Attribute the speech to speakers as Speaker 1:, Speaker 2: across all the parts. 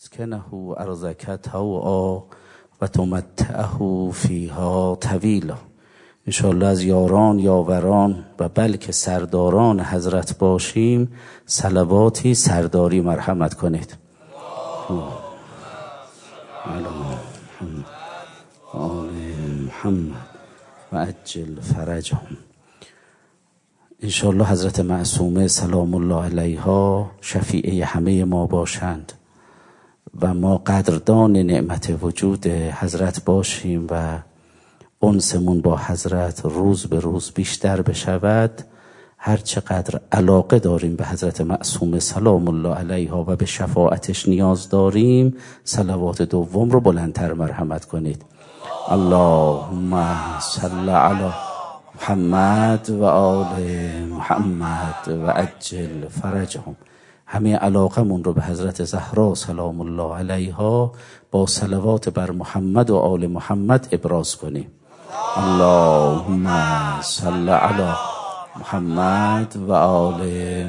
Speaker 1: تسکنه ارضک طوعا و تمتعه فیها طویلا. انشاءالله از یاران، یاوران و بلکه سرداران حضرت باشیم. صلواتی سرداری مرحمت کنید. آل محمد و عجل فرجهم. انشاءالله حضرت معصومه سلام الله علیها شفیعه همه ما باشند و ما قدردان نعمت وجود حضرت باشیم و انسمون با حضرت روز به روز بیشتر بشود. هر چقدر علاقه داریم به حضرت معصومه سلام الله علیها و به شفاعتش نیاز داریم، صلوات دوم رو بلندتر مرحمت کنید. اللهم صل علی محمد و آل محمد و عجل فرجهم. همه علاقمون رو به حضرت زهرا سلام الله علیها با صلوات بر محمد و آل محمد ابراز کنیم. اللهم صل علی محمد و آل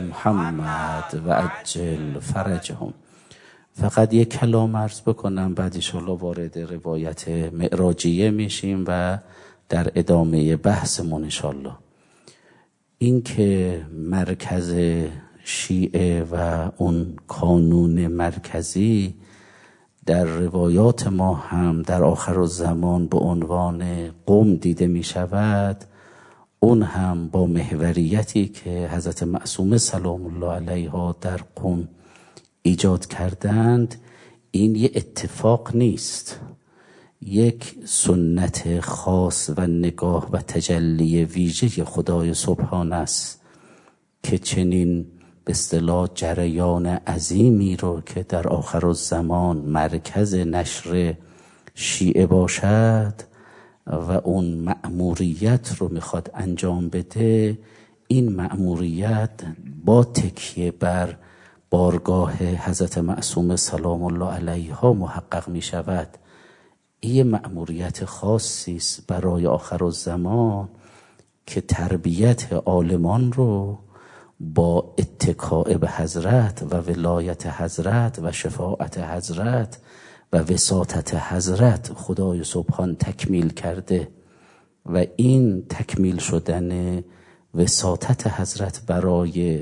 Speaker 1: محمد و عجل فرجهم. فقط یک کلام عرض بکنم، بعد انشاءالله وارد روایت معراجیه میشیم و در ادامه بحثمون انشاءالله. این که مرکز شیعه و اون کانون مرکزی در روایات ما هم در آخر الزمان به عنوان قم دیده می شود، اون هم با محوریتی که حضرت معصومه سلام الله علیها در قم ایجاد کردند، این یه اتفاق نیست، یک سنت خاص و نگاه و تجلی ویژه خدای سبحان است که چنین به اصطلاح جریان عظیمی رو که در آخر الزمان مرکز نشر شیعه باشد و اون مأموریت رو میخواد انجام بده، این مأموریت با تکیه بر بارگاه حضرت معصومه سلام الله علیها محقق میشود. این مأموریت خاصی است برای آخر الزمان که تربیت عالمان رو با اتکاء به حضرت و ولایت حضرت و شفاعت حضرت و وساطت حضرت خدای سبحان تکمیل کرده و این تکمیل شدن وساطت حضرت برای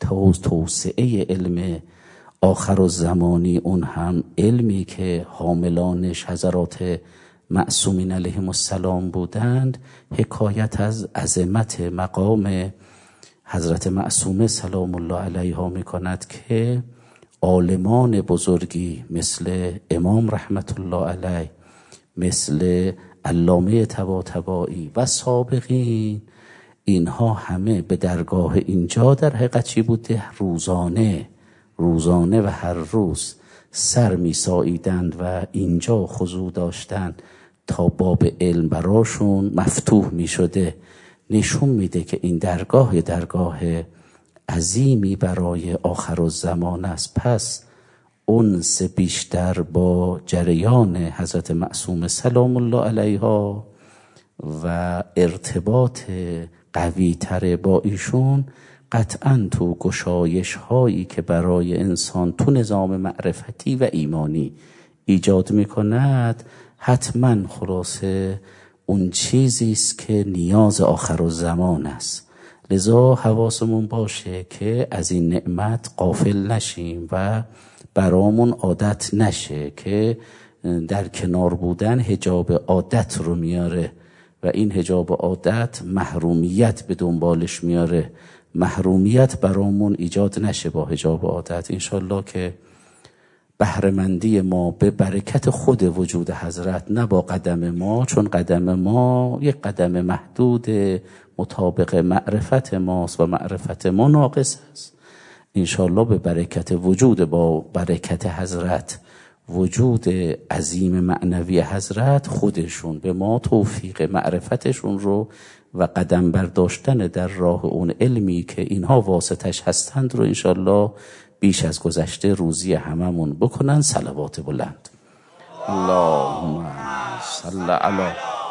Speaker 1: توسعه علم آخر الزمانی، اون هم علمی که حاملانش حضرات معصومین علیهم السلام بودند، حکایت از عظمت مقام حضرت معصومه سلام الله علیها می کند که عالمان بزرگی مثل امام رحمت الله علیه، مثل علامه طباطبایی و سابقین، اینها همه به درگاه اینجا در حقیقت چی بوده؟ روزانه و هر روز سر می ساییدند و اینجا خضوع داشتند تا باب علم براشون مفتوح می شده. نشون میده که این درگاه عظیمی برای آخر الزمان است. پس انس بیشتر با جریان حضرت معصومه سلام الله علیها و ارتباط قوی تر با ایشون قطعاً تو گشایش هایی که برای انسان تو نظام معرفتی و ایمانی ایجاد میکند، حتماً خلاصه اون چیزی است که نیاز آخر الزمان است. لذا حواسمون باشه که از این نعمت غافل نشیم و برامون عادت نشه که در کنار بودن حجاب عادت رو میاره و این حجاب عادت محرومیت به دنبالش میاره. محرومیت برامون ایجاد نشه با حجاب عادت. انشالله که بهره‌مندی ما به برکت خود وجود حضرت، نه با قدم ما، چون قدم ما یک قدم محدود مطابق معرفت ماست و معرفت ما ناقص است. انشالله به برکت وجود، با برکت حضرت، وجود عظیم معنوی حضرت، خودشون به ما توفیق معرفتشون رو و قدم برداشتن در راه اون علمی که اینها واسطش هستند رو انشالله بیش از گذشته روزی هممون بکنن. صلوات بلند. اللهم صل علی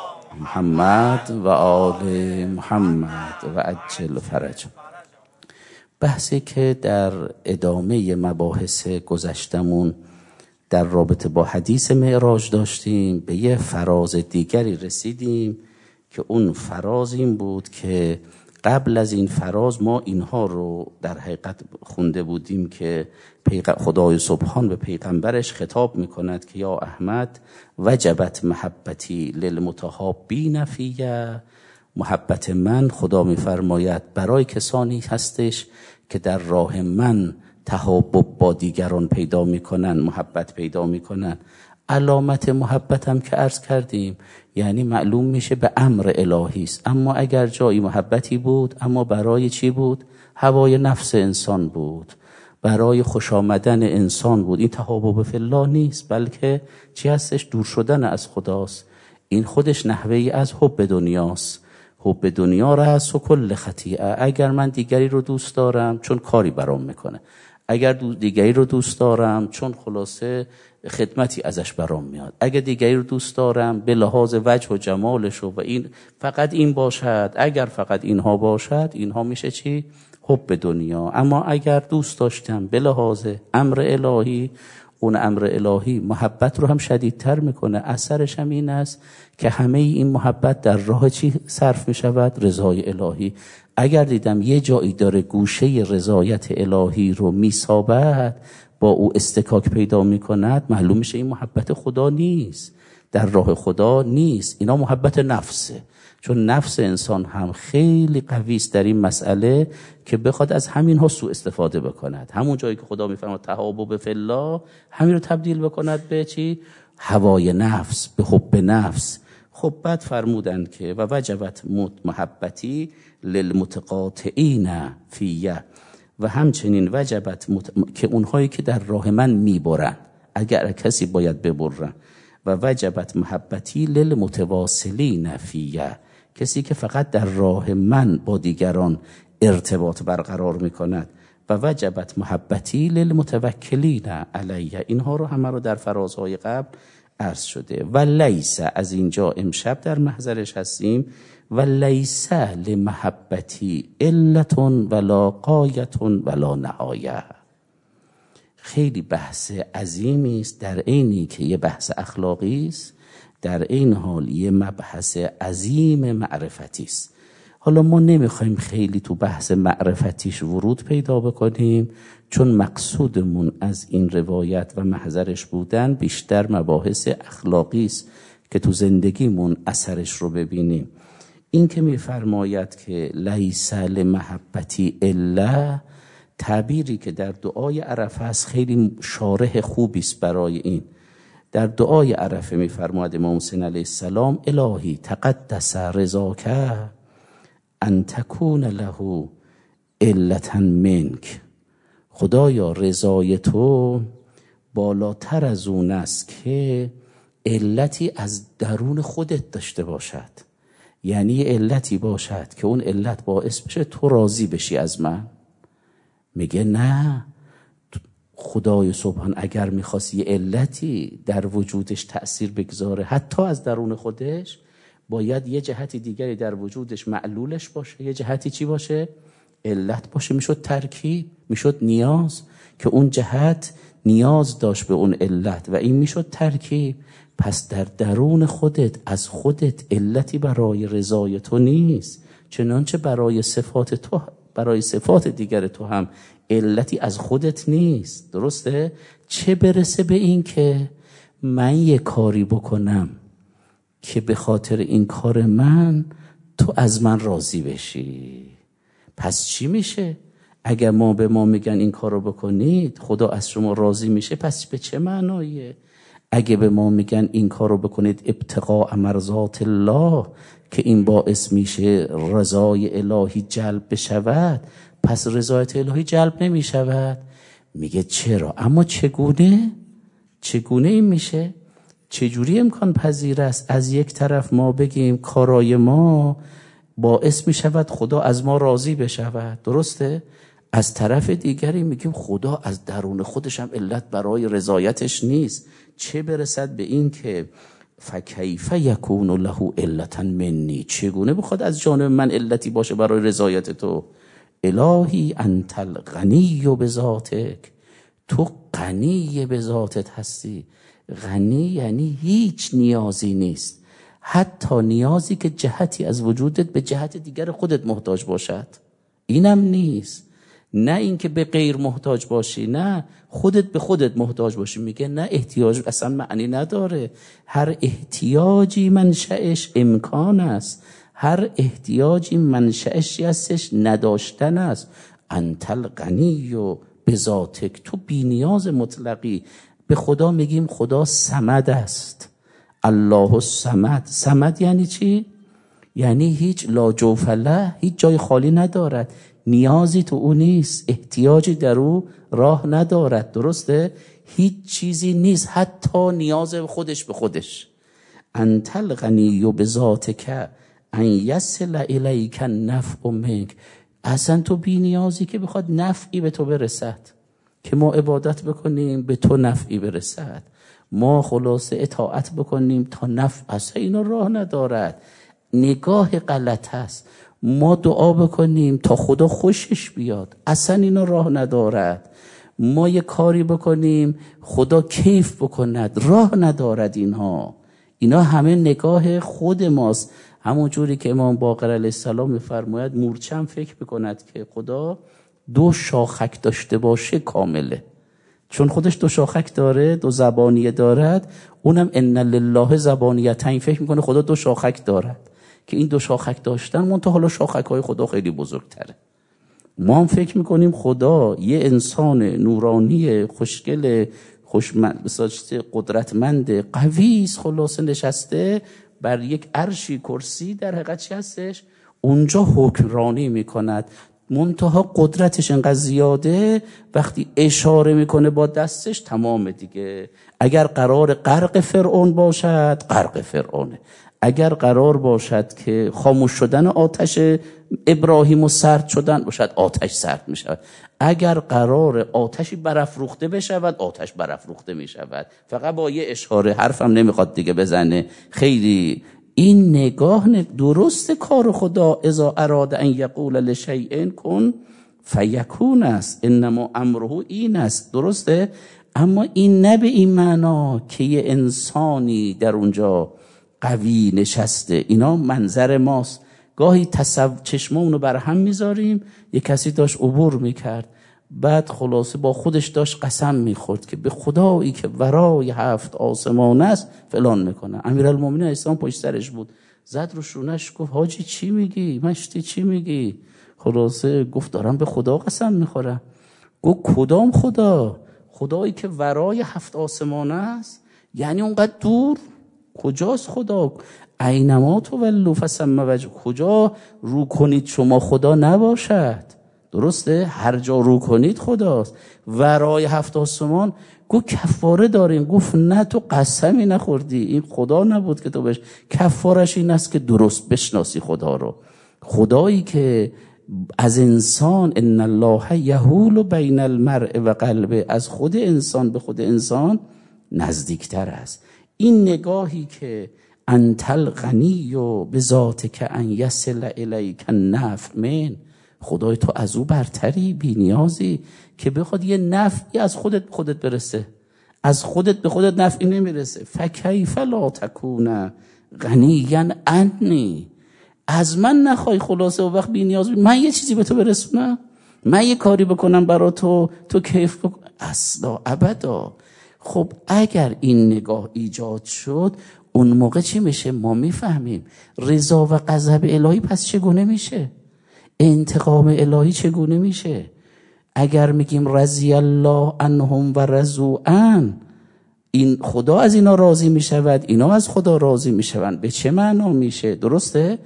Speaker 1: محمد و آل محمد و عجل فرج. بحثی که در ادامه مباحث گذشتمون در رابطه با حدیث معراج داشتیم، به یه فراز دیگری رسیدیم که اون فراز این بود که قبل از این فراز ما اینها رو در حقیقت خونده بودیم که خدای سبحان به پیغمبرش خطاب میکند که یا احمد وجبت محبتی للمتحابین فیه، محبت من خدا میفرماید برای کسانی هستش که در راه من تحابب با دیگران پیدا میکنن، محبت پیدا میکنن. علامت محبت هم که عرض کردیم یعنی معلوم میشه به امر الهی است. اما اگر جایی محبتی بود اما برای چی بود؟ هوای نفس انسان بود، برای خوش آمدن انسان بود. این تحابب فی الله نیست، بلکه چی هستش؟ دور شدن از خداست. این خودش نحوهی از حب دنیاست. حب دنیا رأس و کل خطیئه. اگر من دیگری رو دوست دارم چون کاری برام میکنه، اگر دیگری رو دوست دارم چون خلاصه خدمتی ازش برام میاد، اگر دیگری رو دوست دارم به لحاظ وجه و جمالش و این فقط این باشد، اگر فقط اینها باشد، اینها میشه چی؟ حب دنیا. اما اگر دوست داشتم به لحاظ امر الهی، اون امر الهی محبت رو هم شدیدتر میکنه. اثرش هم این است که همه این محبت در راه چی صرف میشود؟ رضای الهی. اگر دیدم یه جایی داره گوشه رضایت الهی رو میسابد، با او استکاک پیدا میکند، معلوم میشه این محبت خدا نیست، در راه خدا نیست. اینا محبت نفسه، چون نفس انسان هم خیلی قوی است در این مسئله که بخواد از همین ها سوء استفاده بکند. همون جایی که خدا میفرماید تحابب فی الله، همین رو تبدیل بکند به چی؟ هوای نفس، به حب نفس. خب بعد فرمودند که و وجبت محبتی للمتقاطعین فیه، و همچنین وجبت که اونهایی که در راه من میبرن، اگر کسی باید ببرن، و وجبت محبتی للمتواصلین فیه، کسی که فقط در راه من با دیگران ارتباط برقرار میکند، و وجبت محبتی للمتوکلین علیه. اینها رو همه رو در فرازهای قبل عرض شده. و لیس، از اینجا امشب در محضرش هستیم، و لیس لمحبتی علت ولا غایت ولا نهایه. خیلی بحث عظیمی است، در عینی که یه بحث اخلاقی است، در این حال یه مبحث عظیم معرفتی است. حالا ما نمیخوایم خیلی تو بحث معرفتیش ورود پیدا بکنیم، چون مقصودمون از این روایت و محضرش بودن بیشتر مباحث اخلاقی است که تو زندگیمون اثرش رو ببینیم. این که میفرماید که لیس لمحبتی الا، تعبیری که در دعای عرفه است، خیلی شارح خوبی است برای این. در دعای عرفه میفرماید امام حسین علیه السلام الهی تقدس رضاک ان تکون له علتا منک، خدایا رضای تو بالاتر از اون است که علتی از درون خودت داشته باشد. یعنی علتی باشد که اون علت باعث بشه تو راضی بشی از من. میگه نه، خدای سبحان اگر میخواست یه علتی در وجودش تأثیر بگذاره حتی از درون خودش، باید یه جهتی دیگری در وجودش معلولش باشه، یه جهتی چی باشه؟ علت باشه. میشد ترکیب، میشد نیاز، که اون جهت نیاز داشت به اون علت و این میشد ترکیب. پس در درون خودت، از خودت علتی برای رضای تو نیست، چنانچه برای صفات تو، برای صفات دیگر تو هم علتی از خودت نیست. درسته؟ چه برسه به این که من یه کاری بکنم که به خاطر این کار من تو از من راضی بشی. پس چی میشه؟ اگر ما به ما میگن این کارو بکنید خدا از شما راضی میشه، پس به چه معناییه؟ اگه به ما میگن این کارو بکنید ابتغاء مرضات الله، که این باعث میشه رضای الهی جلب بشود، پس رضایت الهی جلب نمیشود. میگه چرا؟ اما چگونه این میشه؟ چجوری امکان پذیر است از یک طرف ما بگیم کارای ما باعث میشود خدا از ما راضی بشود، درسته؟ از طرف دیگری میگیم خدا از درون خودش هم علت برای رضایتش نیست، چه برسد به این که فکیف یکون له علتا منی، چگونه بخواد از جانب من علتی باشه برای رضایت تو؟ الهی انت الغنی بذاتک، تو غنی به ذاتت هستی. غنی یعنی هیچ نیازی نیست، حتی نیازی که جهتی از وجودت به جهت دیگر خودت محتاج باشد اینم نیست. نه اینکه به غیر محتاج باشی، نه خودت به خودت محتاج باشی. میگه نه، احتیاج اصلا معنی نداره. هر احتیاجی منشأش امکان است، هر احتیاجی منشأش هستش نداشتن است. انت الغنی و به ذاتک، تو بی نیاز مطلقی. به خدا میگیم خدا صمد است. الله الصمد. صمد یعنی چی؟ یعنی هیچ لا جوف له، هیچ جای خالی ندارد، نیازی تو او نیست، احتیاجی در او راه ندارد. درسته؟ هیچ چیزی نیست، حتی نیاز خودش به خودش. انت الغنی و به ذاتک ان یصل الیک النفع منک. اصلا تو بی نیازی که بخواد نفعی به تو برسد، که ما عبادت بکنیم به تو نفعی برسد، ما خلاصه اطاعت بکنیم تا نفع، اصلا اینا راه ندارد. نگاه غلط است. ما دعا بکنیم تا خدا خوشش بیاد، اصلا اینا راه ندارد. ما یه کاری بکنیم خدا کیف بکند، راه ندارد. اینا همه نگاه خود ماست. همون جوری که امام باقر علیه السلام میفرماید مورچه هم فکر بکند که خدا 2 شاخک داشته باشه کامله، چون خودش 2 شاخک داره، 2 زبانیه دارد. اونم ان لله زبانیتین، فکر میکنه خدا 2 شاخک دارد که این 2 شاخک داشتن منتها حالا شاخک های خدا خیلی بزرگتره. ما هم فکر میکنیم خدا یه انسان نورانی خوشگل قدرتمند قوی خلاصه نشسته بر یک عرشی کرسی، در حقیقت چی هستش؟ اونجا حکمرانی میکند. منتها قدرتش انقدر زیاده وقتی اشاره میکنه با دستش تمام دیگه. اگر قرار غرق فرعون باشد غرق فرعونه، اگر قرار باشد که خاموش شدن آتش ابراهیم و سرد شدن باشد آتش سرد می شود، اگر قرار آتشی برافروخته بشود آتش برافروخته می شود. فقط با یه اشاره، حرفم نمیخواد دیگه بزنه. خیلی این نگاه درست کار خدا اذا اراد ان یقول لشیء کن فیکون است، انما امره این است. درسته؟ اما این نه به این معنا که یه انسانی در اونجا قوی نشسته. اینا منظر ماست. گاهی چشمامونو بر هم میذاریم. یه کسی داشت عبور میکرد، بعد خلاصه با خودش داشت قسم میخورد که به خدایی که ورای 7 آسمان است فلان میکنه. امیرالمومنین اسلام پشت سرش بود، زد رو شونش گفت حاجی چی میگی؟ مشتی چی میگی؟ خلاصه گفت دارم به خدا قسم میخورم. گفت کدام خدا؟ خدایی که ورای 7 آسمان است؟ یعنی اونقدر دور؟ کجاست خدا؟ اینما تولوا فثم وجه. کجا رو کنید شما خدا نباشد. درسته؟ هر جا رو کنید خداست. ورای 7 آسمان. گفت کفاره داریم. گفت نه، تو قسمی نخوردی، این خدا نبود که تو بهش. کفارش این است که درست بشناسی خدا رو. خدایی که از انسان ان الله یحول بین المرء و قلبه، از خود انسان به خود انسان نزدیکتر است. این نگاهی که انت الغنی و به ذاتک ان یصل الیک النفع من، خدای تو از او برتری، بی نیازی که بخواد یه نفعی از خودت برسه. از خودت به خودت نفعی نمیرسه. فکیف لا تکون غنیا عنی. از من نخوای خلاصه و وقت بی نیاز من یه چیزی به تو برسونم، من یه کاری بکنم برا تو کیف بکن، اصلا ابدا. خب اگر این نگاه ایجاد شد اون موقع چی میشه؟ ما میفهمیم رضا و غضب الهی پس چگونه میشه، انتقام الهی چگونه میشه. اگر میگیم رضی الله عنهم و رضوا عنه، این خدا از اینا راضی میشود، اینا از خدا راضی میشوند، به چه معنا میشه؟ درسته؟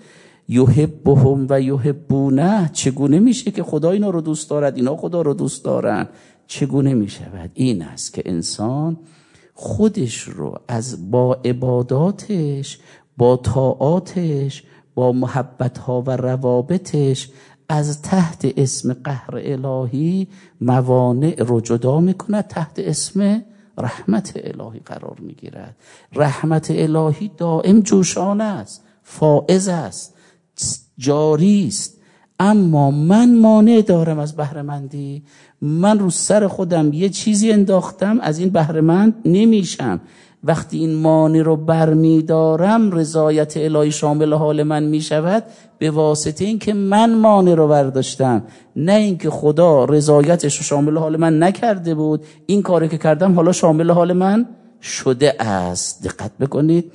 Speaker 1: یحبهم و یحبونه، چگونه میشه که خدا اینا رو دوست دارد، اینا خدا رو دوست دارن؟ چگونه میشود؟ این است که انسان خودش رو با عباداتش، با طاعاتش، با محبتها و روابطش از تحت اسم قهر الهی موانع رو جدا میکند، تحت اسم رحمت الهی قرار میگیرد. رحمت الهی دائم جوشانه است، فائض است، جاری است. اما من مانع دارم از بهره‌مندی. من رو سر خودم یه چیزی انداختم، از این بهره‌مند نمیشم. وقتی این مانع رو برمیدارم، رضایت الهی شامل حال من میشود به واسطه این که من مانع رو برداشتم، نه اینکه خدا رضایتش رو شامل حال من نکرده بود. این کاری که کردم حالا شامل حال من شده است. دقت بکنید،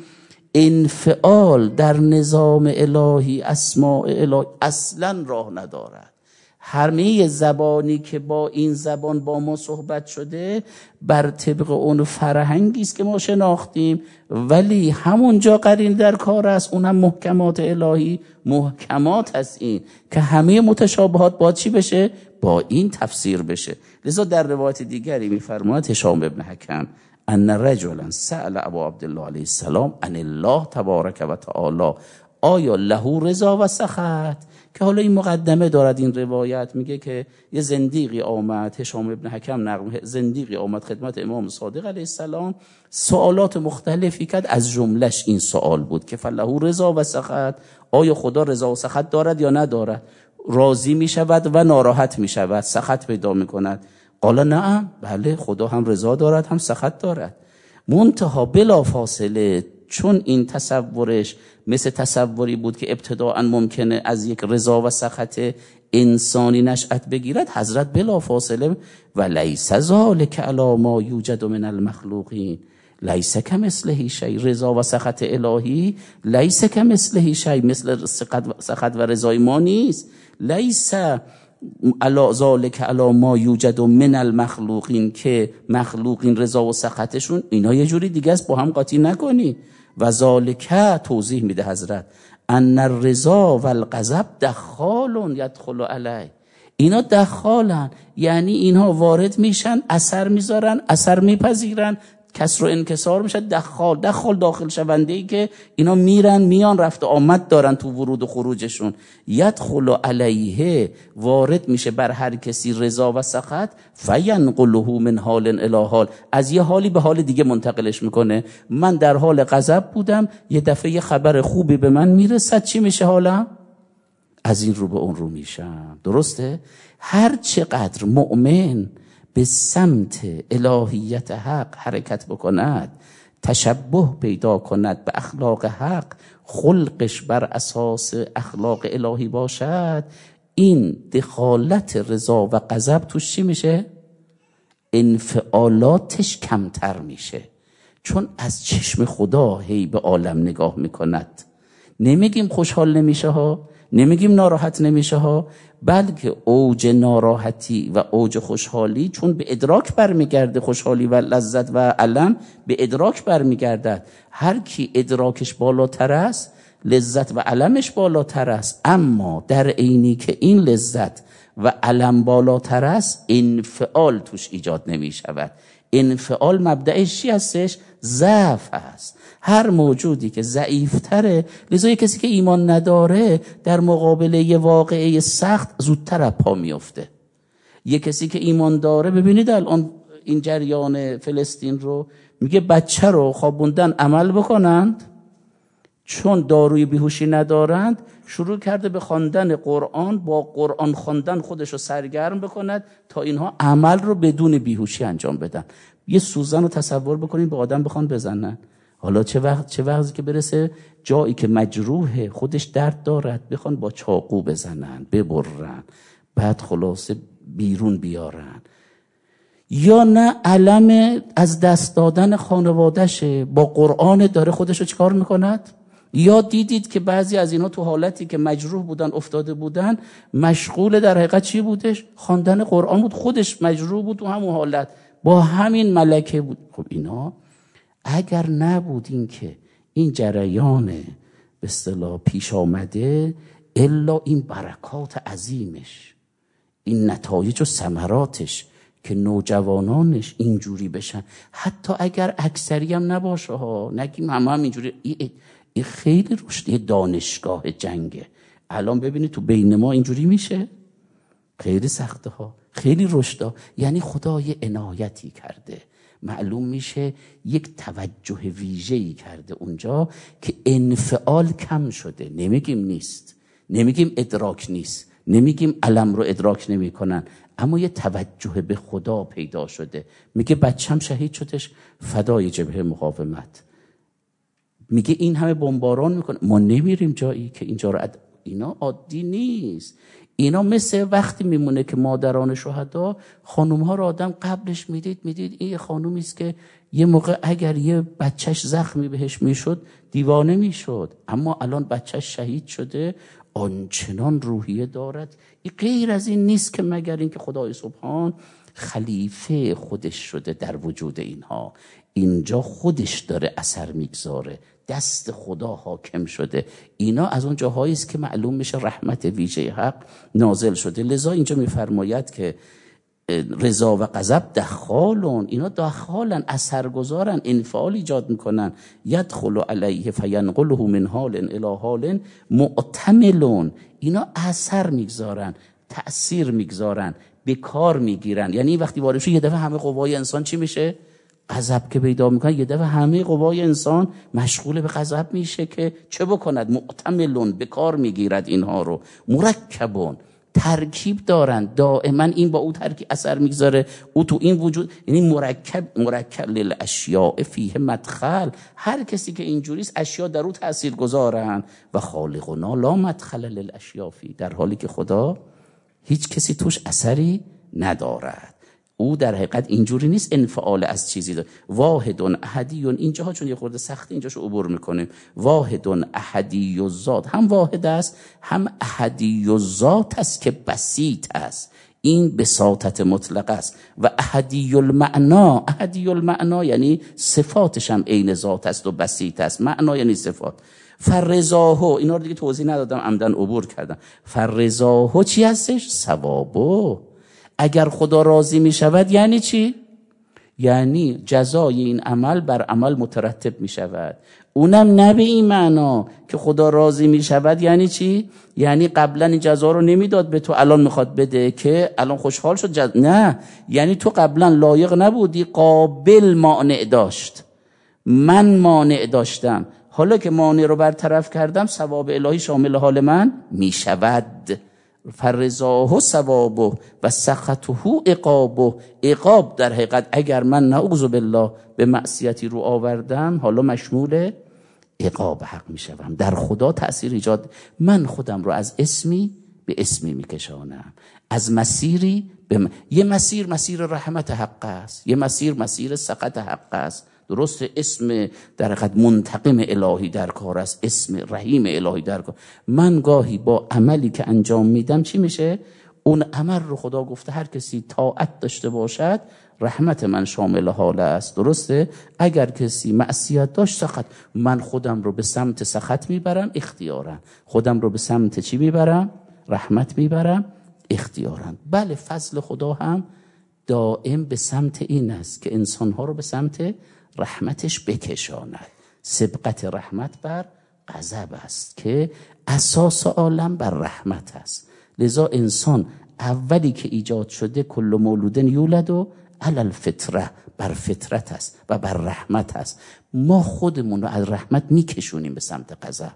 Speaker 1: انفعال در نظام الهی، اسماء الهی اصلا راه ندارد. همه زبانی که با این زبان با ما صحبت شده بر طبق اون فرهنگی است که ما شناختیم، ولی همونجا قرین در کار است، اونم محکمات الهی. محکمات هست این که همه متشابهات با چی بشه؟ با این تفسیر بشه. لذا در روایت دیگری میفرماید هشام ابن حکم ان رجلا سأل ابا عبدالله علیه السلام عن الله تبارک و تعالی آیا له رضا و سخط. که حالا این مقدمه دارد این روایت، میگه که یه زندیقی آمد، هشام ابن حکم نقل، زندیقی آمد خدمت امام صادق علیه السلام، سوالات مختلفی کرد، از جملش این سوال بود که فله رضا و سخط، آیا خدا رضا و سخط دارد یا ندارد؟ راضی میشود و ناراحت میشود، سخط پیدا میکند. قال نعم، بله خدا هم رضا دارد هم سخط دارد. منتها بلا فاصله، چون این تصورش مثل تصوری بود که ابتداءً ممکنه از یک رضا و سخط انسانی نشأت بگیرد، حضرت بلا فاصله و لیس ذلک علی ما یوجد من المخلوقین لیس کمثله شیء، رضا و سخط الهی لیس کمثله شیء، مثل سخط و رضای ما نیست. لیس علی ذلک علی ما یوجد من المخلوقین، که مخلوقین رضا و سخطشون اینا یه جوری دیگه است، با هم قاطی نکنی. و ذالک، توضیح میده حضرت، ان الرضا و الغضب دخال یدخل علی، اینا دخالن، یعنی اینها وارد میشن، اثر میذارن، اثر میپذیرن، کسر و انکسار میشه. دخال داخل شونده ای که اینا میرن میان، رفت و آمد دارن تو ورود و خروجشون. یدخل علیه، وارد میشه بر هر کسی رضا و سخط، فینقله من حال الی حال، از یه حالی به حال دیگه منتقلش میکنه. من در حال غضب بودم، یه دفعه یه خبر خوبی به من میرسد، چی میشه حالم؟ از این رو به اون رو میشم. درسته؟ هر چقدر مؤمن به سمت الهیت حق حرکت بکند، تشبه پیدا کند به اخلاق حق، خلقش بر اساس اخلاق الهی باشد، این دخالت رضا و غضب توش چی میشه؟ انفعالاتش کمتر میشه، چون از چشم خدا هی به عالم نگاه میکند. نمیگیم خوشحال نمیشه ها، نمیگیم ناراحت نمیشه ها، بلکه اوج ناراحتی و اوج خوشحالی چون به ادراک برمیگرده، خوشحالی و لذت و الم به ادراک برمیگردد. هر کی ادراکش بالاتر است، لذت و علمش بالاتر است، اما در عینی که این لذت و علم بالاتر است، انفعال توش ایجاد نمی شود. انفعال مبدأش چی هستش؟ ضعف است. هر موجودی که ضعیفتره، لذا یک کسی که ایمان نداره در مقابله یه واقعه سخت زودتر از پا میفته. یک کسی که ایمان داره، ببینید الان این جریان فلسطین رو، میگه بچه رو خوابوندن عمل بکنند، چون داروی بیهوشی ندارند شروع کرده به خواندن قرآن، با قرآن خواندن خودش رو سرگرم بکند تا اینها عمل رو بدون بیهوشی انجام بدن. یه سوزن رو تصور بکنید به آدم بخوان بزنن، حالا چه وقتی که برسه جایی که مجروحه، خودش درد دارد، بخوان با چاقو بزنن، ببرن، بعد خلاصه بیرون بیارن. یا نه علم از دست دادن خانوادهشه، با قرآن داره خودش رو چیکار میکند؟ یا دیدید که بعضی از اینا تو حالتی که مجروح بودن، افتاده بودن، مشغول در حقیقت چی بودش؟ خواندن قرآن بود، خودش مجروح بود تو همون حالت، با همین ملکه بود. خب اینا اگر نبود این که این جریان به اصطلاح پیش آمده، الا این برکات عظیمش، این نتایج و ثمراتش که نوجوانانش اینجوری بشن، حتی اگر اکثری هم نباشه ها، نگیم همه هم اینجوری، این خیلی رشد، یه دانشگاه جنگه. الان ببینید تو بین ما اینجوری میشه، خیلی سخته ها، خیلی رشد ها. یعنی خدا یه عنایتی کرده، معلوم میشه یک توجه ویژه‌ای کرده اونجا که انفعال کم شده. نمیگیم نیست، نمیگیم ادراک نیست، نمیگیم علم رو ادراک نمیکنن، اما یه توجه به خدا پیدا شده. میگه بچم شهید شدش فدای جبهه مقاومت. میگه این همه بمباران میکنه، ما نمیریم جایی که اینجا رو اینا عادی نیست. اینا مثل وقتی میمونه که مادران شهدا خانومها رو آدم قبلش میدید این خانومی است که یه موقع اگر یه بچهش زخمی بهش میشد دیوانه میشد، اما الان بچهش شهید شده آنچنان روحیه دارد. این غیر از این نیست که مگر این که خدای سبحان خلیفه خودش شده در وجود اینها. اینجا خودش داره اثر میگذاره، دست خدا حاکم شده. اینا از اون جاهایی است که معلوم میشه رحمت ویژه حق نازل شده. لذا اینجا میفرماید که رضا و غضب دخالون، اینا دخالن، اثرگذارن، انفعال ایجاد میکنن. یدخل علیه فینقله من حال الی حال معتملون، اینا اثر میگذارن، تأثیر میگذارن، به کار میگیرن. یعنی وقتی وارد شد یه دفعه همه قوای انسان چی میشه؟ غضب که پیدا میکنه، یه دفعه همه قوای انسان مشغول به غضب میشه که چه بکند؟ معتملون، به کار میگیرد اینها رو. مرکبون، ترکیب دارن، دائما این با او ترکیب اثر میگذاره، او تو این وجود. یعنی مرکب للاشیاء فیه مدخل، هر کسی که اینجوریست اشیا در او تأثیر گذارن. و خالقنا لا مدخل للاشیاء فی، در حالی که خدا هیچ کسی توش اثری ندارد. او در حقیقت اینجوری نیست انفعال از چیزی داره. واحد احدی، اینجاها چون یه خورده سخت اینجاشو عبور میکنیم. واحد احدی الذات، هم واحد است هم احدی الذات است که بسیط است. این بساطت مطلق است. و احدی المعنا، احدی المعنا یعنی صفاتش هم عین ذات است و بسیط است. معنا یعنی صفات. فرزاهو، اینا رو دیگه توضیح ندادم، عمدن عبور کردم. فرزاهو چی هستش؟ ثوابو. اگر خدا راضی می شود یعنی چی؟ یعنی جزای این عمل بر عمل مترتب می شود. اونم نه به این معنا که خدا راضی می شود یعنی چی؟ یعنی قبلا این جزا رو نمیداد به تو، الان میخواد بده که الان خوشحال شد نه، یعنی تو قبلا لایق نبودی، قابل مانع داشت، من مانع داشتم، حالا که مانع رو برطرف کردم ثواب الهی شامل حال من می شود. فرزاه ثوابه و سخطه عقابه. عقاب در حقیقت اگر من نعوذ بالله به معصیتی رو آوردم، حالا مشمول عقاب حق می شوم. در خدا تأثیر ایجاد، من خودم رو از اسمی به اسمی می کشانم، از مسیری به یه مسیر رحمت حق است، یه مسیر سخط حق است. درست اسم در حقیقت منتقم الهی در کار است، اسم رحیم الهی در کار. من گاهی با عملی که انجام میدم چی میشه؟ اون عمل رو خدا گفته هر کسی طاعت داشته باشد رحمت من شامل حال است. درسته؟ اگر کسی معصیت داشت سخط، من خودم رو به سمت سخط میبرم اختیارا، خودم رو به سمت چی میبرم؟ رحمت میبرم اختیارا. بله فضل خدا هم دائم به سمت این است که انسانها رو به سمت رحمتش بکشاند. سبقت رحمت بر غضب است که اساس عالم بر رحمت است. لذا انسان اولی که ایجاد شده کل مولود یولد و علی الفطره، بر فطرت است و بر رحمت است. ما خودمون رو از رحمت میکشونیم به سمت غضب،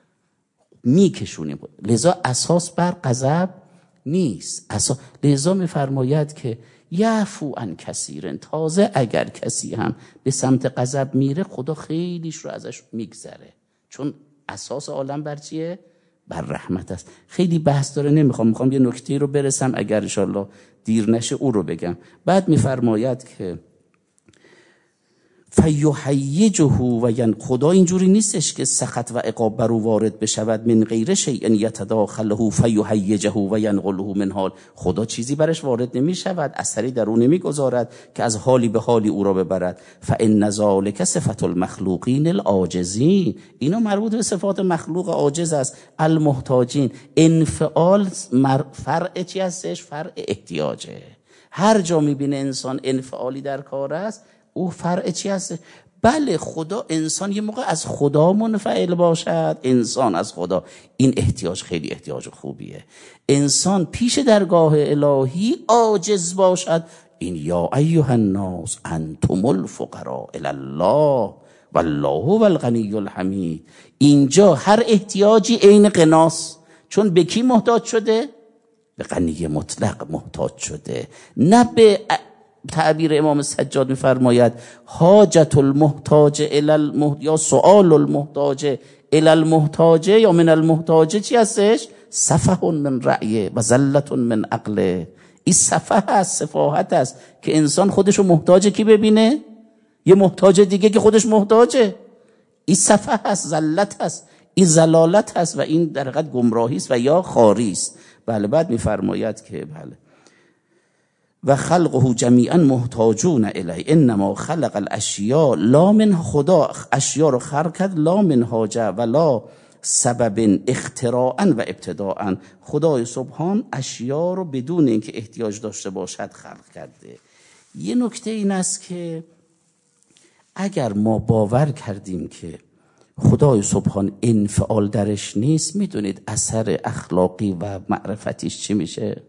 Speaker 1: میکشونیم. لذا اساس بر غضب نیست. لذا میفرماید که یعفو عن کثیر، تازه اگر کسی هم به سمت غضب میره خدا خیلیش رو ازش میگذره، چون اساس عالم بر چیه؟ بر رحمت است. خیلی بحث داره، میخوام یه نکته رو برسم، اگر انشالله دیر نشه او رو بگم. بعد میفرماید که فیحیجه و خدا اینجوری نیستش که سخط و عقاب بر او وارد بشود من غیر شیء یتداخله فیحیجه و ینقله من حال. خدا چیزی برش وارد نمی شود، اثری در او نمی گذارد که از حالی به حالی او را ببرد. فان ذلک صفت المخلوقین العاجزین، اینا مربوط به صفات مخلوق عاجز است، المحتاجین. انفعال فرع چی هستش؟ فرع احتیاجه. هر جا میبینه انسان انفعالی در کار است، او فرع چی هست؟ بله خدا، انسان یه موقع از خدا منفعل باشد، انسان از خدا، این احتیاج خیلی احتیاج خوبیه. انسان پیش درگاه الهی عاجز باشد، این یا ایها الناس انتم الفقراء الی الله والله هو الغنی الحمید. اینجا هر احتیاجی عین قناس، چون به کی محتاج شده؟
Speaker 2: به غنی مطلق محتاج شده، نه به تعبیر امام سجاد میفرماید حاجت المحتاج یا سؤال المحتاج الی المحتاج یا من المحتاج چی هستش؟ سفه من رأیه و زلت من عقله. این سفه هست، سفاهت است که انسان خودشو محتاج کی ببینه؟ یه محتاج دیگه که خودش محتاجه. این سفه هست، زلت هست، این زلالت هست و این در حقیقت گمراهی است و یا خواری است. بله. بعد میفرماید که بله و خلقه جمیعا محتاجون الیه انما خلق الاشیاء لا من خدا، اشیاء رو خلق کرد لا من حاجه ولا سبب اختراعا و ابتداعا. خدای سبحان اشیاء رو بدون اینکه احتیاج داشته باشد خلق کرده. یه نکته این است که اگر ما باور کردیم که خدای سبحان انفعال درش نیست، میدونید اثر اخلاقی و معرفتیش چی میشه؟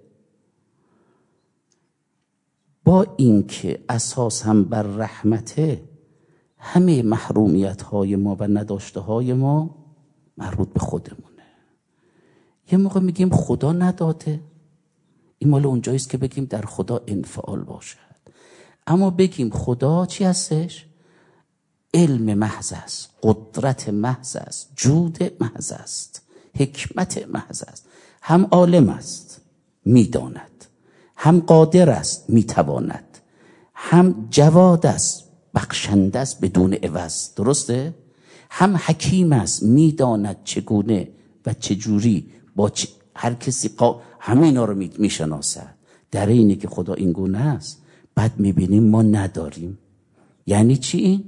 Speaker 2: با اینکه اساس هم بر رحمته، همه محرومیت های ما و نداشته های ما مربوط به خودمونه. یه موقع میگیم خدا نداده، این مال اونجاییست که بگیم در خدا انفعال باشد. اما بگیم خدا چی هستش؟ علم محض است، قدرت محض است، جود محض است، حکمت محض است. هم عالم است، میداند، هم قادر است، میتواند، هم جواد است، بخشنده است بدون عوض. درسته؟ هم حکیم است، میداند چگونه و چجوری با هر کسی همه اینا رو میشناسد. در اینه که خدا این گونه است. بعد میبینیم ما نداریم. یعنی چی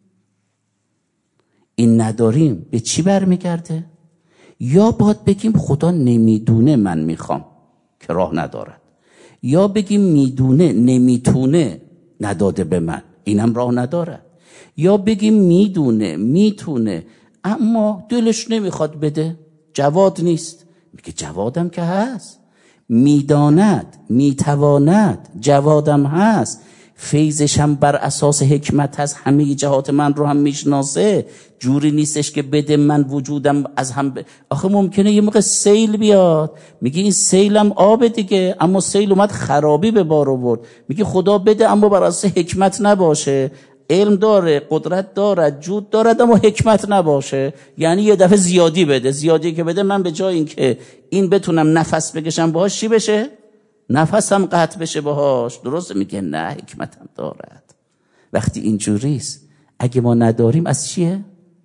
Speaker 2: این نداریم؟ به چی برمیگرده؟ یا باید بگیم خدا نمیدونه من میخوام که راه ندارد، یا بگیم میدونه نمیتونه نداده به من اینم راه ندارد، یا بگیم میدونه میتونه اما دلش نمیخواد بده، جواد نیست. میگه جوادم که هست، میداند میتواند، جوادم هست، فیضش هم بر اساس حکمت هست، همه جهات من رو هم میشناسه، جوری نیستش که بده من وجودم از هم آخه ممکنه یه موقع سیل بیاد، میگه این سیلم آب دیگه، اما سیل اومد خرابی به بار آورد. میگه خدا بده اما بر اساس حکمت نباشه، علم داره، قدرت داره، جود داره، اما حکمت نباشه. یعنی یه دفعه زیادی بده، زیادی که بده من به جای این که این بتونم نفس بکشم باهاش چی بشه؟ نفسم قطع بشه باهاش. درسته؟ میگه نه، حکمتم دارد. وقتی اینجوریست، اگه ما نداریم از چیه؟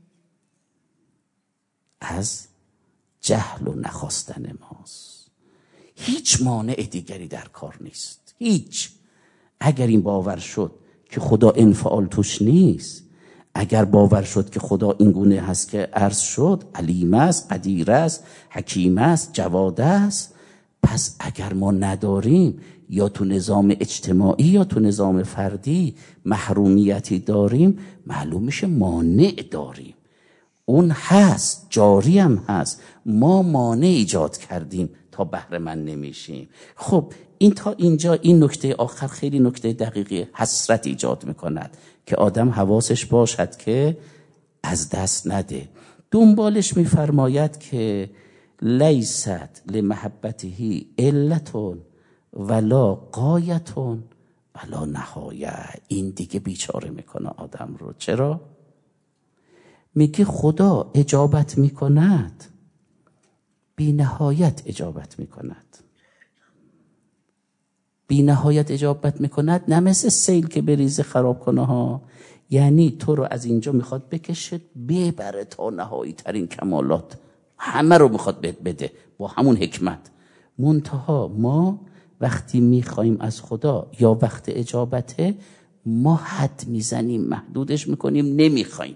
Speaker 2: از جهل و نخواستن ماست. هیچ مانع دیگری در کار نیست، هیچ. اگر این باور شد که خدا انفعال توش نیست، اگر باور شد که خدا این گونه هست که عرض شد، علیم است، قدیر است، حکیم است، جواد است، پس اگر ما نداریم، یا تو نظام اجتماعی یا تو نظام فردی محرومیتی داریم، معلوم میشه مانع داریم. اون هست، جاری هم هست، ما مانع ایجاد کردیم تا بهره مند نمیشیم. خب این تا اینجا، این نکته آخر خیلی نکته دقیقی، حسرت ایجاد میکند که آدم حواسش باشد که از دست نده. دنبالش میفرماید که لیست لمحبته علتون ولا غایتون ولا نهایه. این دیگه بیچاره میکنه آدم رو. چرا؟ میگه خدا اجابت میکند، بی نهایت اجابت میکند، بی نهایت اجابت میکند، نه مثل سیل که بریزه خراب کنه ها. یعنی تو رو از اینجا میخواد بکشه ببره تا نهایی ترین کمالات، همه رو میخواد بده با همون حکمت. منتها ما وقتی میخوایم از خدا یا وقت اجابته، ما حد میزنیم، محدودش میکنیم، نمیخوایم،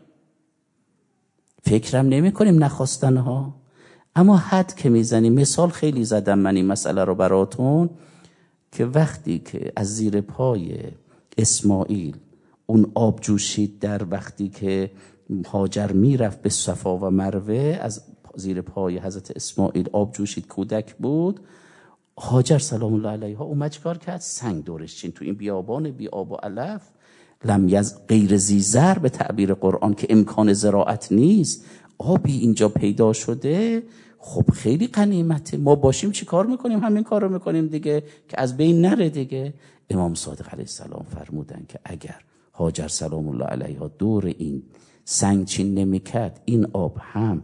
Speaker 2: فکرم نمیکنیم نخواستن ها، اما حد که میزنیم. مثال خیلی زدم من این مسئله رو براتون، که وقتی که از زیر پای اسماعیل اون آب جوشید، در وقتی که هاجر میرفت به صفا و مروه، از زیر پای حضرت اسماعیل آب جوشید، کودک بود. هاجر سلام الله علیها اومد چیکار کرد؟ سنگ دورش چین تو این بیابان بی آب و علف، غیر ذی زرع به تعبیر قرآن که امکان زراعت نیست، آبی اینجا پیدا شده. خب خیلی غنیمته. ما باشیم چی کار میکنیم؟ همین کار رو میکنیم دیگه که از بین نره دیگه. امام صادق علیه السلام فرمودن که اگر هاجر سلام الله علیها دور این سنگچین نمیکرد، این آب هم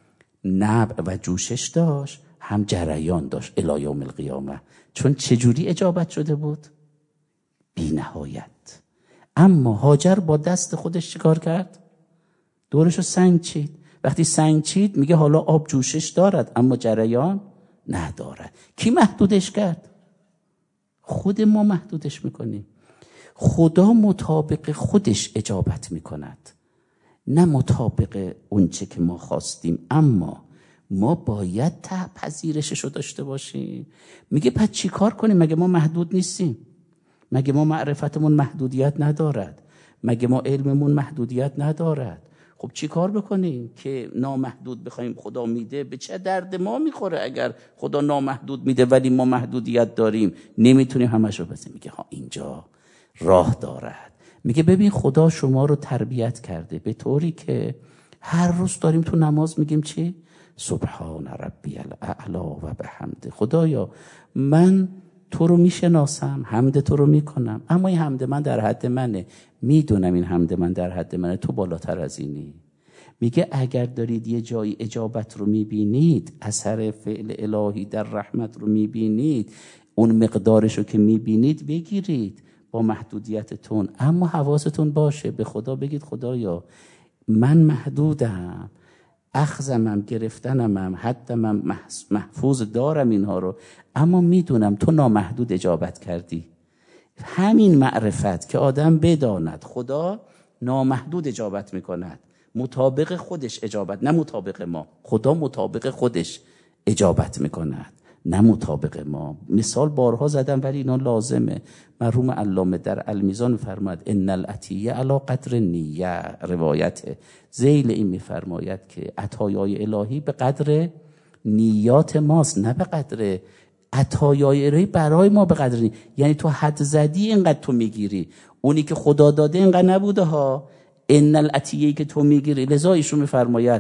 Speaker 2: نبع و جوشش داشت هم جریان داشت الی یوم القیامه. چون چجوری اجابت شده بود؟ بی نهایت. اما هاجر با دست خودش چیکار کرد؟ دورشو سنگ چید. وقتی سنگ چید میگه حالا آب جوشش دارد اما جریان ندارد. کی محدودش کرد؟ خود ما محدودش میکنیم. خدا مطابق خودش اجابت میکند، نه مطابق اونچه که ما خواستیم. اما ما باید پذیرشش رو داشته باشیم. میگه پس چی کار کنیم؟ مگه ما محدود نیستیم؟ مگه ما معرفتمون محدودیت ندارد؟ مگه ما علممون محدودیت ندارد؟ خب چی کار بکنیم که نامحدود بخوایم خدا میده؟ به چه درد ما میخوره اگر خدا نامحدود میده ولی ما محدودیت داریم نمیتونیم همش رو بزنیم؟ میگه ها اینجا راه دارد. میگه ببین خدا شما رو تربیت کرده به طوری که هر روز داریم تو نماز میگیم چی؟ سبحان ربی الاعلی و بحمده. خدایا من تو رو میشناسم، حمد تو رو میکنم، اما این حمد من در حد منه، میدونم این حمد من در حد منه، تو بالاتر از اینی. میگه اگر دارید یه جایی اجابت رو میبینید، اثر فعل الهی در رحمت رو میبینید، اون مقدارش رو که میبینید بگیرید با محدودیتتون، اما حواستون باشه به خدا بگید خدایا من محدودم، اخذمم، گرفتنمم، حدمم محفوظ دارم اینها رو، اما میدونم تو نامحدود اجابت کردی. همین معرفت که آدم بداند خدا نامحدود اجابت میکند، مطابق خودش اجابت، نه مطابق ما. خدا مطابق خودش اجابت میکند نه مطابق ما. مثال بارها زدم ولی اینا لازمه. مرحوم علامه در المیزان میفرماید ان العطیه علی قدر نیه. روایت ذیل این میفرماید که عطایای الهی به قدر نیات ماست، نه به قدر عطایای الهی برای ما به قدر نیت. یعنی تو حد زدی اینقدر تو میگیری، اونی که خدا داده اینقدر نبوده ها. ان العطیه که تو میگیری. لذا ایشون میفرماید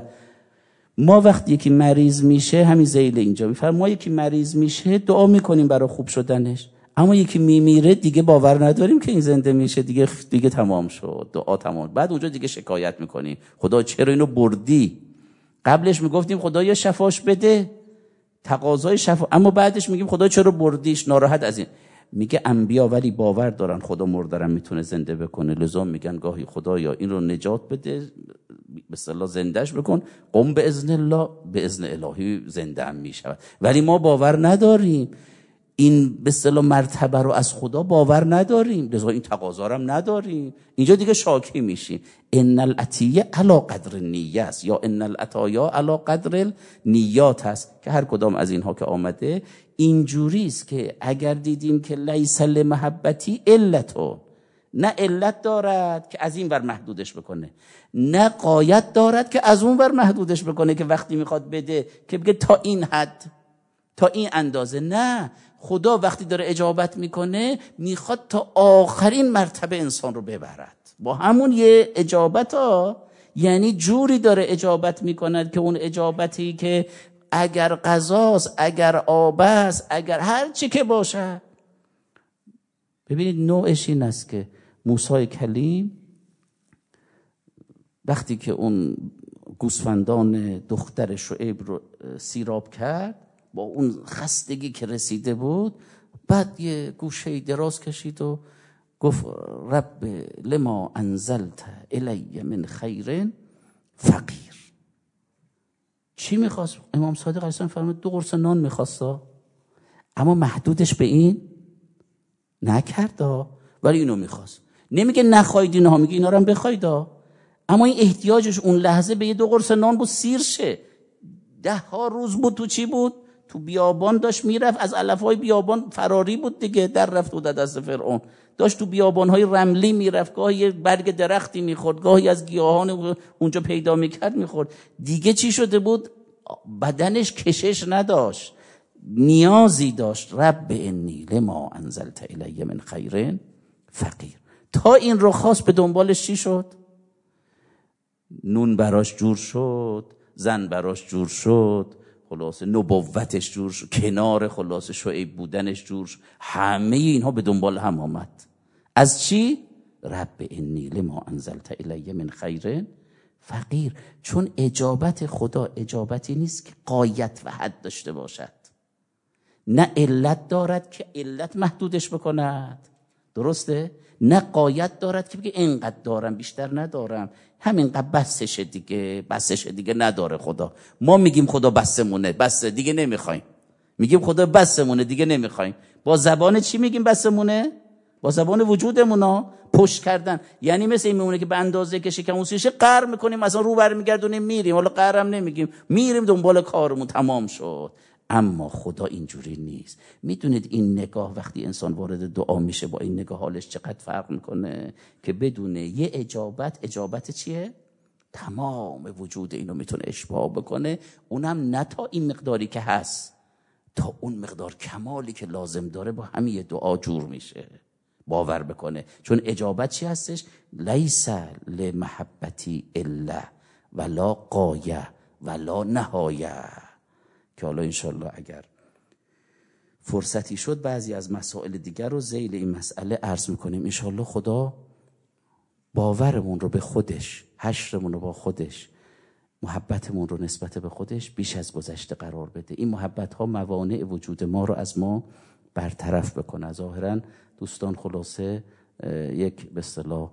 Speaker 2: ما وقتی یکی مریض میشه، همین ذیل اینجا میفرماید ما یکی مریض میشه دعا میکنیم برای خوب شدنش، اما یکی میمیره دیگه باور نداریم که این زنده میشه، دیگه تمام شد، دعا تمام. بعد اونجا دیگه شکایت میکنیم خدا چرا اینو بردی؟ قبلش میگفتیم خدایا شفاش بده، تقاضای شفا، اما بعدش میگیم خدا چرا بردیش، ناراحت از این. میگه انبیا ولی باور دارن خدا مردرم میتونه زنده بکنه، لذا میگن گاهی خدایا این رو نجات بده، به اصطلاح زندهش بکن، قم به اذن الله، به اذن الهی زنده هم میشود. ولی ما باور نداریم، این به اصطلاح مرتبه رو از خدا باور نداریم، لذا این تقاضا هم نداریم. اینجا دیگه شاکی میشیم. ان العطیه علی قدر نیه است، یا ان العطایا علی قدر نیات است، که هر کدام از اینها که آمده اینجوری است که اگر دیدیم که لیس لمحبتی علتو، نه علت دارد که از این ور محدودش بکنه، نه غایت دارد که از اون ور محدودش بکنه که وقتی میخواد بده که بگه تا این حد، تا این اندازه. نه، خدا وقتی داره اجابت میکنه میخواد تا آخرین مرتبه انسان رو ببرد با همون یه اجابت ها. یعنی جوری داره اجابت میکند که اون اجابتی که اگر قضاست، اگر آب است، اگر هر چی که باشه. ببینید نوعش این است که موسی کلیم وقتی که اون گوسفندان دختر شعیب رو سیراب کرد، با اون خستگی که رسیده بود، بعد یه گوشه دراز کشید و گفت رب لما انزلت الی من خیر فقیر. چی میخواست؟ امام صادق علیه السلام فرمود 2 قرص نان میخواستا، اما محدودش به این نکردا، ولی اینو میخواست. نمیگه نخواید اینها، میگه اینا رو هم بخوایدا، اما این احتیاجش اون لحظه به 2 قرص نان بود، سیر شه. 10 روز بود تو چی بود؟ تو بیابان داشت میرفت، از علفهای بیابان فراری بود دیگه، در رفت بود دست فرعون، داشت تو بیابانهای رملی میرفت، گاهی یه برگ درختی میخورد، گاهی از گیاهان اونجا پیدا میکرد میخورد. دیگه چی شده بود؟ بدنش کشش نداشت، نیازی داشت. رب انی لما انزلت الی من خیر فقیر. تا این رو خواست به دنبالش چی شد؟ نون براش جور شد، زن براش جور شد، خلاصه نبوتش جور شد، کنار خلاصه شعیب بودنش جور شد، همه اینها به دنبال هم آمد. از چی؟ رب انی لما انزلت الی من خیر فقیر. چون اجابت خدا اجابتی نیست که غایت و حد داشته باشد، نه علت دارد که علت محدودش بکند، درسته؟ نه غایت دارد که بگه اینقدر دارم بیشتر ندارم، همینقدر بسشه دیگه نداره خدا. ما میگیم خدا بسمونه، بسه دیگه نمیخوایم، میگیم خدا بسمونه دیگه نمیخوایم. با زبان چی میگیم بسمونه؟ با زبان وجودمونا پشت کردن. یعنی مثل این میمونه که به اندازه که شکمون سیشه قهر میکنیم، مثلا رو برمیگردونیم میریم، حالا قهرم نمیگیم، میریم دنبال کارمون، تمام شد. اما خدا اینجوری نیست. میدونید این نگاه وقتی انسان وارد دعا میشه با این نگاه حالش چقدر فرق میکنه، که بدونه یه اجابت چیه؟ تمام وجود اینو میتونه اشباع بکنه، اونم نه تا این مقداری که هست، تا اون مقدار کمالی که لازم داره با همین دعا جور میشه. باور بکنه. چون اجابت چی هستش؟ لیس لمحبتی الا ولا غایه ولا نهایه. که حالا انشالله اگر فرصتی شد بعضی از مسائل دیگر رو ذیل این مسئله عرض میکنیم. انشالله خدا باورمون رو به خودش، حشرمون رو با خودش، محبتمون رو نسبت به خودش بیش از گذشته قرار بده. این محبت ها موانع وجود ما رو از ما برطرف بکنه. ظاهرا دوستان خلاصه یک به اصطلاح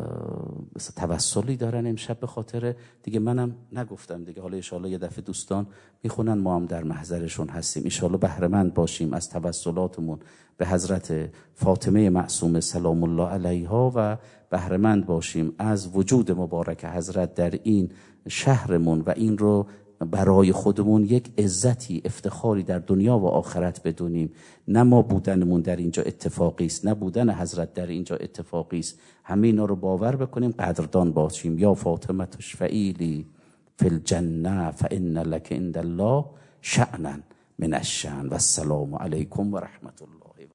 Speaker 2: توسلی دارن امشب به خاطر دیگه، منم نگفتم دیگه، حالا ان شاءالله یه دفعه دوستان میخونن، ما هم در محضرشون هستیم. ان شاءالله بهره مند باشیم از توسلاتمون به حضرت فاطمه معصومه سلام الله علیها و بهره مند باشیم از وجود مبارک حضرت در این شهرمون و این رو برای خودمون یک عزتی، افتخاری در دنیا و آخرت بدونیم. نه ما بودنمون در اینجا اتفاقی است، نه بودن حضرت در اینجا اتفاقی است. همه اینا رو باور بکنیم، قدردان باشیم. یا فاطمه تشفعی لی فی الجنه فان لک عند الله شأنا من الشأن و السلام علیکم و رحمت الله.